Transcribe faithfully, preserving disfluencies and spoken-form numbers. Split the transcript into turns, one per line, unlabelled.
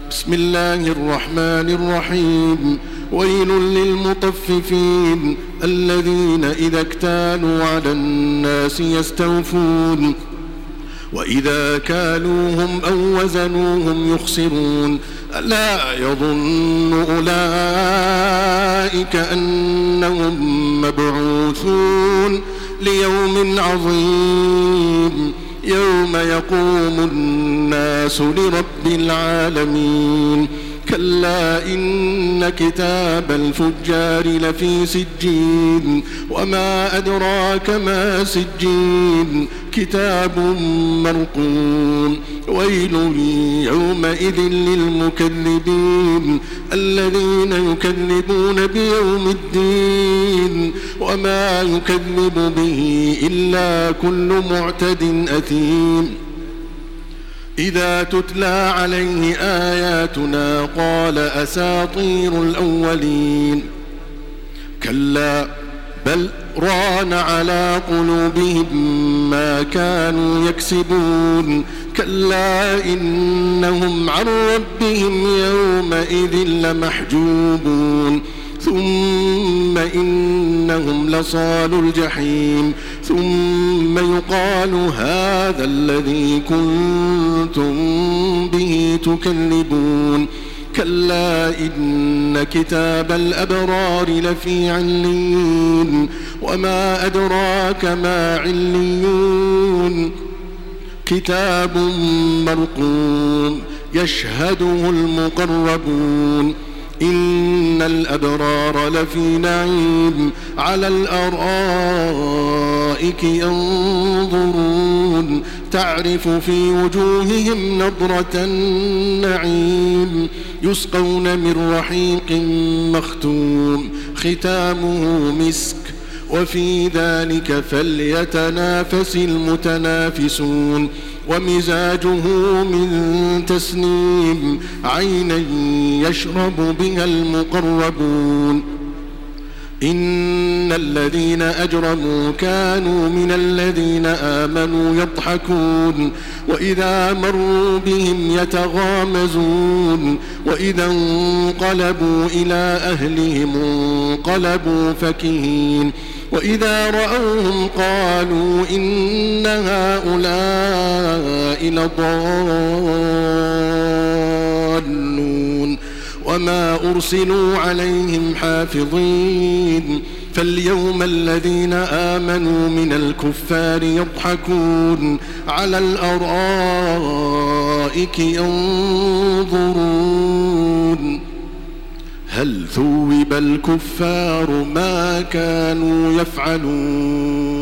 بسم الله الرحمن الرحيم. ويل للمطففين الذين إذا اكتالوا على الناس يستوفون وإذا كالوهم أو وزنوهم يخسرون ألا يظن أولئك أنهم مبعوثون ليوم عظيم يوم يقوم الناس لرب العالمين. كلا إن كتاب الفجار لفي سجين وما أدراك ما سجين كتاب مرقوم. ويل يومئذ للمكذبين الذين يكذبون بيوم الدين وما يكذب به إلا كل معتد أثيم. إذا تتلى عليه آياتنا قال أساطير الأولين. كلا بل ران على قلوبهم ما كانوا يكسبون. كلا إنهم عن ربهم يومئذ لمحجوبون ثم إنهم لصالو الجحيم ثم يقال هذا الذي كنتم به تكذبون. كلا إن كتاب الأبرار لفي عليين وما أدراك ما عليون كتاب مرقوم يشهده المقربون. إن الأبرار لفي نعيم على الأرائك ينظرون تعرف في وجوههم نضرة النعيم يسقون من رحيق مختوم ختامه مسك وفي ذلك فليتنافس المتنافسون. ومزاجه من تسنيم عينا يشرب بها المقربون. إن الذين أجرموا كانوا من الذين آمنوا يضحكون وإذا مروا بهم يتغامزون وإذا انقلبوا إلى أهلهم انقلبوا فكهين وإذا رأوهم قالوا إن هؤلاء لضالون وما أرسلوا عليهم حافظين. فاليوم الذين آمنوا من الكفار يضحكون على الأرائك ينظرون هل ثوب الكفار ما كانوا يفعلون.